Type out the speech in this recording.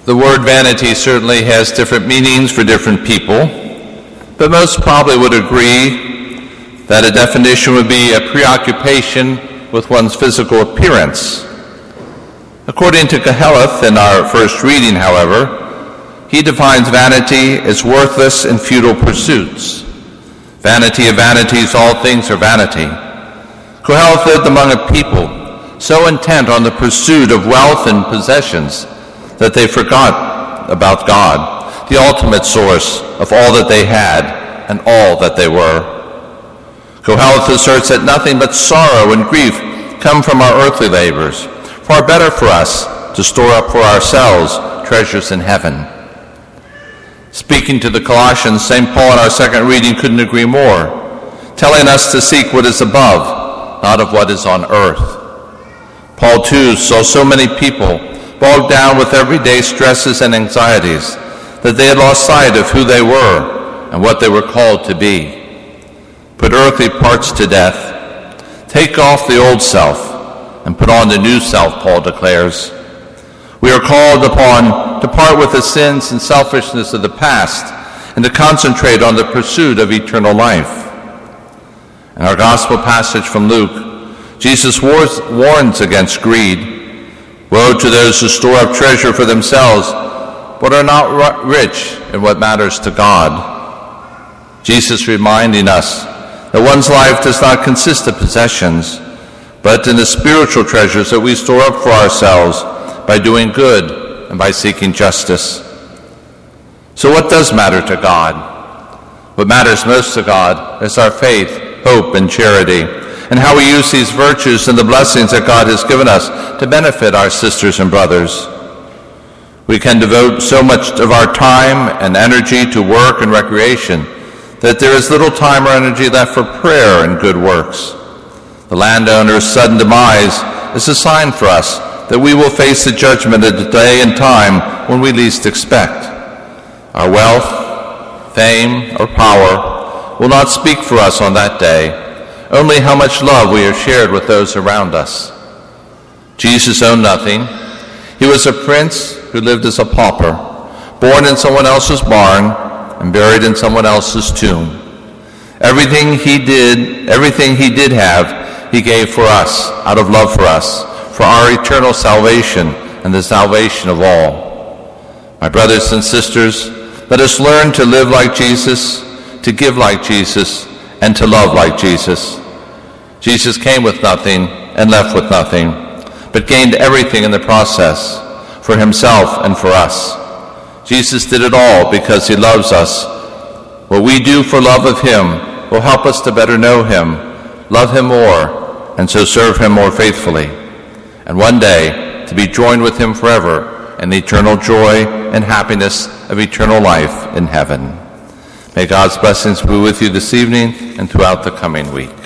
The word vanity certainly has different meanings for different people, but most probably would agree that a definition would be a preoccupation with one's physical appearance. According to Koheleth in our first reading, however, he defines vanity as worthless and futile pursuits. Vanity of vanities, all things are vanity. Koheleth lived among a people so intent on the pursuit of wealth and possessions that they forgot about God, the ultimate source of all that they had and all that they were. Koheleth asserts that nothing but sorrow and grief come from our earthly labors. Far better for us to store up for ourselves treasures in heaven. Speaking to the Colossians, St. Paul in our second reading couldn't agree more, telling us to seek what is above, not of what is on earth. Paul, too, saw so many people bogged down with everyday stresses and anxieties that they had lost sight of who they were and what they were called to be. Put earthly parts to death. Take off the old self and put on the new self, Paul declares. We are called upon to part with the sins and selfishness of the past and to concentrate on the pursuit of eternal life. In our gospel passage from Luke, Jesus warns against greed. Woe to those who store up treasure for themselves, but are not rich in what matters to God. Jesus reminding us that one's life does not consist of possessions, but in the spiritual treasures that we store up for ourselves by doing good and by seeking justice. So what does matter to God? What matters most to God is our faith, hope, and charity, and how we use these virtues and the blessings that God has given us to benefit our sisters and brothers. We can devote so much of our time and energy to work and recreation that there is little time or energy left for prayer and good works. The landowner's sudden demise is a sign for us that we will face the judgment at a day and time when we least expect. Our wealth, fame, or power will not speak for us on that day, only how much love we have shared with those around us. Jesus owned nothing. He was a prince who lived as a pauper, born in someone else's barn and buried in someone else's tomb. Everything he did have, he gave for us, out of love for us, for our eternal salvation and the salvation of all. My brothers and sisters, let us learn to live like Jesus, to give like Jesus, and to love like Jesus. Jesus came with nothing and left with nothing, but gained everything in the process for himself and for us. Jesus did it all because he loves us. What we do for love of him will help us to better know him, love him more, and so serve him more faithfully, and one day to be joined with him forever in the eternal joy and happiness of eternal life in heaven. May God's blessings be with you this evening and throughout the coming week.